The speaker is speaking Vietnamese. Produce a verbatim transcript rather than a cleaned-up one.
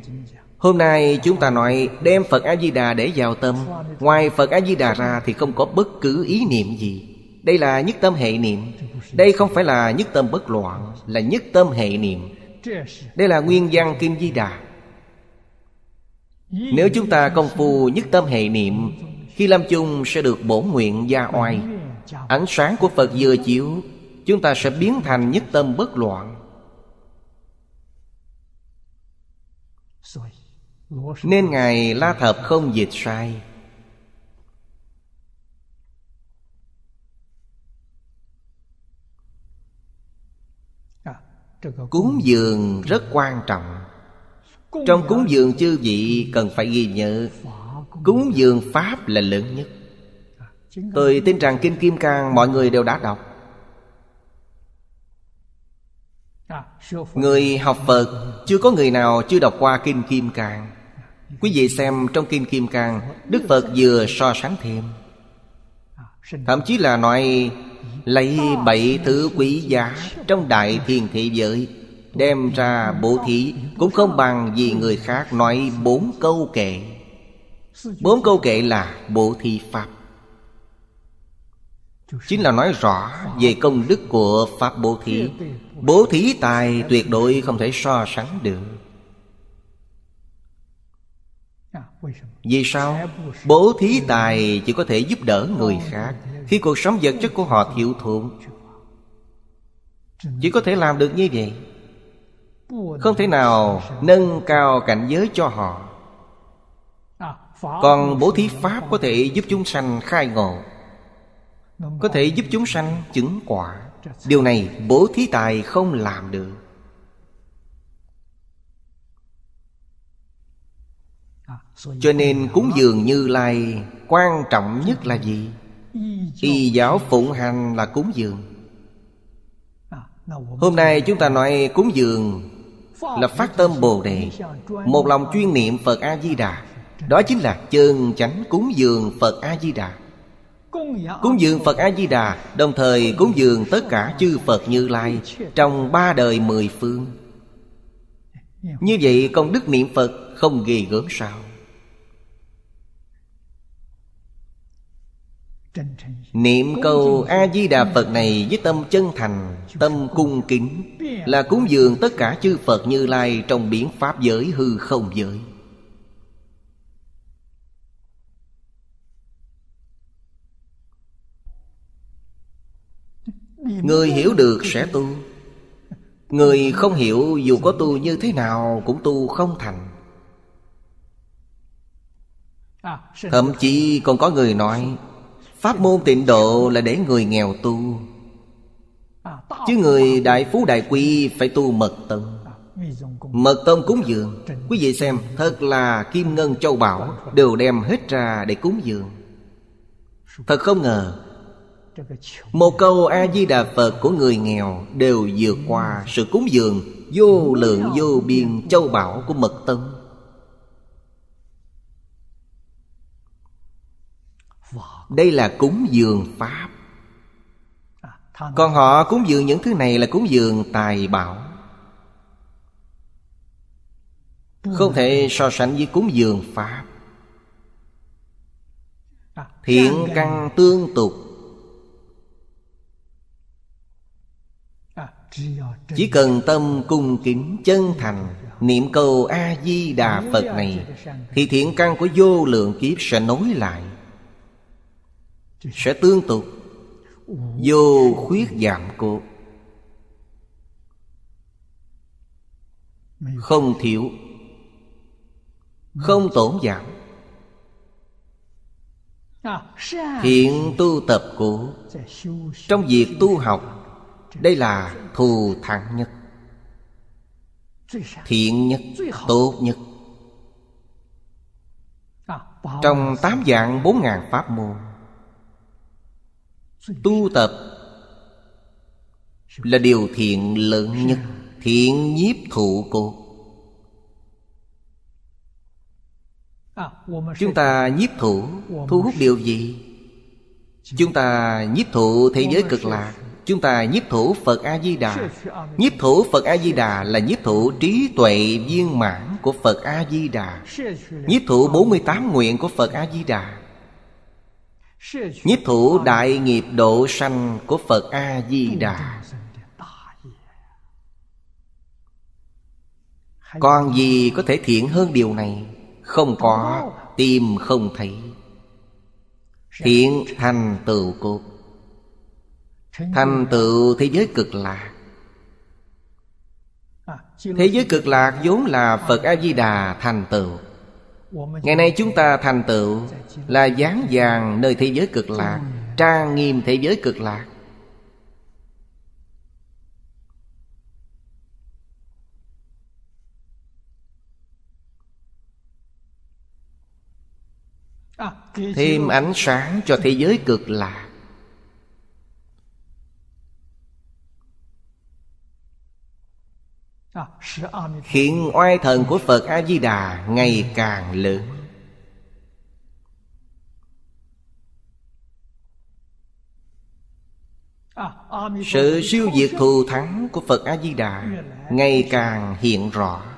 Hôm nay chúng ta nói đem Phật A-di-đà để vào tâm. Ngoài Phật A-di-đà ra thì không có bất cứ ý niệm gì. Đây là nhất tâm hệ niệm. Đây không phải là nhất tâm bất loạn, là nhất tâm hệ niệm. Đây là nguyên văn Kinh Di Đà. Nếu chúng ta công phu nhất tâm hệ niệm, khi lâm chung sẽ được bổn nguyện gia oai. Ánh sáng của Phật vừa chiếu, chúng ta sẽ biến thành nhất tâm bất loạn. Nên Ngài La Thập không dịch sai. Cúng dường rất quan trọng. Trong cúng dường chư vị cần phải ghi nhớ, cúng dường Pháp là lớn nhất. Tôi tin rằng Kinh Kim Cang mọi người đều đã đọc. Người học Phật chưa có người nào chưa đọc qua Kinh Kim Cang. Quý vị xem trong Kinh Kim Cang, Đức Phật vừa so sánh thêm, thậm chí là nói lấy bảy thứ quý giá trong đại thiên thế giới đem ra bố thí, cũng không bằng gì người khác nói bốn câu kệ. Bốn câu kệ là bố thí Pháp, chính là nói rõ về công đức của Pháp bố thí. Bố thí tài tuyệt đối không thể so sánh được. Vì sao? Bố thí tài chỉ có thể giúp đỡ người khác khi cuộc sống vật chất của họ thiếu thốn. Chỉ có thể làm được như vậy, không thể nào nâng cao cảnh giới cho họ. Còn bố thí Pháp có thể giúp chúng sanh khai ngộ, có thể giúp chúng sanh chứng quả. Điều này bố thí tài không làm được. Cho nên cúng dường Như Lai quan trọng nhất là gì? Y giáo phụng hành là cúng dường. Hôm nay chúng ta nói cúng dường là phát tâm Bồ Đề, một lòng chuyên niệm Phật A-di-đà. Đó chính là chân chánh cúng dường Phật A-di-đà. Cúng dường Phật A-di-đà đồng thời cúng dường tất cả chư Phật Như Lai trong ba đời mười phương. Như vậy công đức niệm Phật không ghê gớm sao? Niệm câu A-di-đà Phật này với tâm chân thành, tâm cung kính, là cúng dường tất cả chư Phật Như Lai trong biển Pháp giới hư không giới. Người hiểu được sẽ tu, người không hiểu dù có tu như thế nào cũng tu không thành. Thậm chí còn có người nói pháp môn Tịnh Độ là để người nghèo tu, chứ người đại phú đại quý phải tu mật tông. Mật tông cúng dường, quý vị xem, thật là kim ngân châu bảo đều đem hết ra để cúng dường. Thật không ngờ một câu A-di-đà Phật của người nghèo đều vượt qua sự cúng dường vô lượng vô biên châu bảo của mật tông. Đây là cúng dường Pháp. Còn họ cúng dường những thứ này là cúng dường tài bảo, không thể so sánh với cúng dường Pháp. Thiện căn tương tục, chỉ cần tâm cung kính chân thành niệm câu A-di-đà Phật này, thì thiện căn của vô lượng kiếp sẽ nối lại, sẽ tương tục, vô khuyết giảm cốt, không thiếu, không tổn giảm. Thiện tu tập của trong việc tu học, đây là thù thắng nhất, thiện nhất, tốt nhất. Trong tám vạn bốn ngàn pháp môn, tu tập là điều thiện lớn nhất, thiện nhiếp thụ cốt. Chúng ta nhiếp thụ, thu hút điều gì? Chúng ta nhiếp thụ thế giới cực lạc, chúng ta nhiếp thủ Phật A-di-đà. Nhiếp thủ Phật A-di-đà là nhiếp thủ trí tuệ viên mãn của Phật A-di-đà, nhiếp thủ bốn mươi tám nguyện của Phật A-di-đà, nhiếp thủ đại nghiệp độ sanh của Phật A-di-đà. Còn gì có thể thiện hơn điều này? Không có, tìm không thấy. Thiện thành tựu cốt, thành tựu thế giới cực lạc. Thế giới cực lạc vốn là Phật A-di-đà thành tựu. Ngày nay chúng ta thành tựu là dáng vàng nơi thế giới cực lạc, trang nghiêm thế giới cực lạc. Thêm ánh sáng cho thế giới cực lạc. Khiến oai thần của Phật A-di-đà ngày càng lớn. Sự siêu diệt thù thắng của Phật A-di-đà ngày càng hiện rõ.